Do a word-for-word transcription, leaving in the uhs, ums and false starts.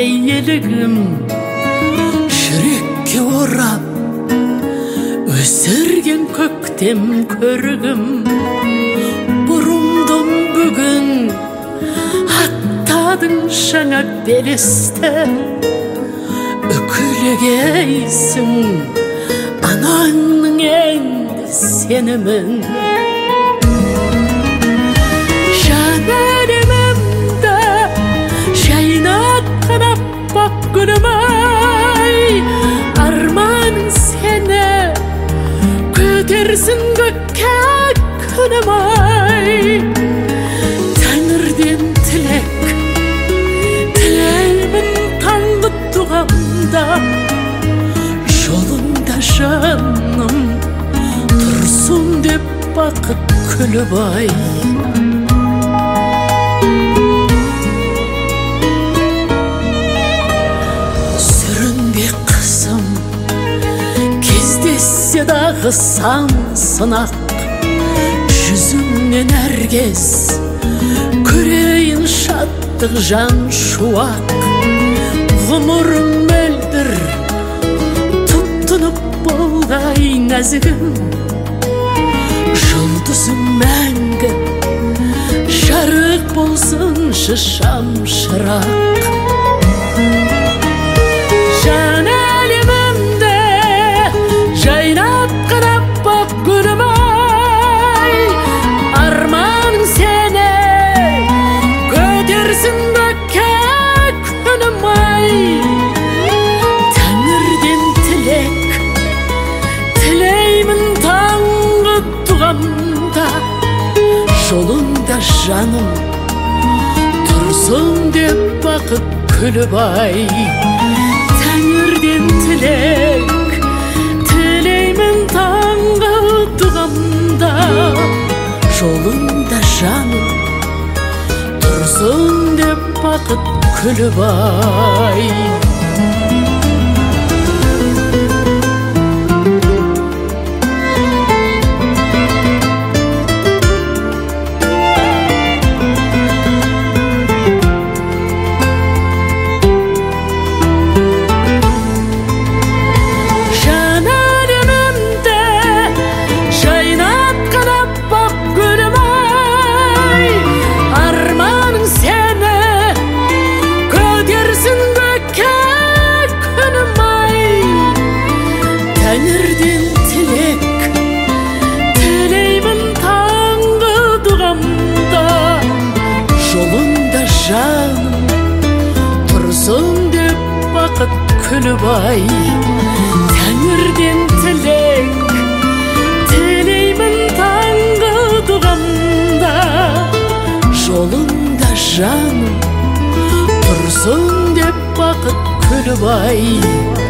елігім жүрекке орап өсірген көктем көрігім бұрымдым бүгін аттадың жаңа белесті үкілігейсің анаңның енді сенімін жан әлемімді жайнатқан аппақ гүлім-ай арманың сені көтерсін көкке күнім-ай тәңірден тілек тілеймін таңғы туғанда жолында жаным тұрсын деп бақыт күліп-ай сүрінбе қызым кездессе дағы сан сынақ жүзіңнен әркез көрейін шаттық жан шуақ ғұмырым мөлдір тұтынып болғай нәзігім жұлдызым мәңгі жарық болсыншы шамшырақ жан әлемімді жайнатқан аппақ гүлім-ай арманың сені көтерсін көкке күнім-ай тәңірден тілек тілеймін таңғы туғанда жолында жаным тұрсын деп бақыт күліп-ай тәңірден тілек тілеймін таңғы туғанда жолында жаным тұрсын деп бақыт күліп-ай тәңірден тілек тілеймін таңғы туғанда жолында жаным тұрсын деп бақыт күліп-ай тәңірден тілек тілеймін таңғы туғанда жолында жаным тұрсын деп бақыт күліп-ай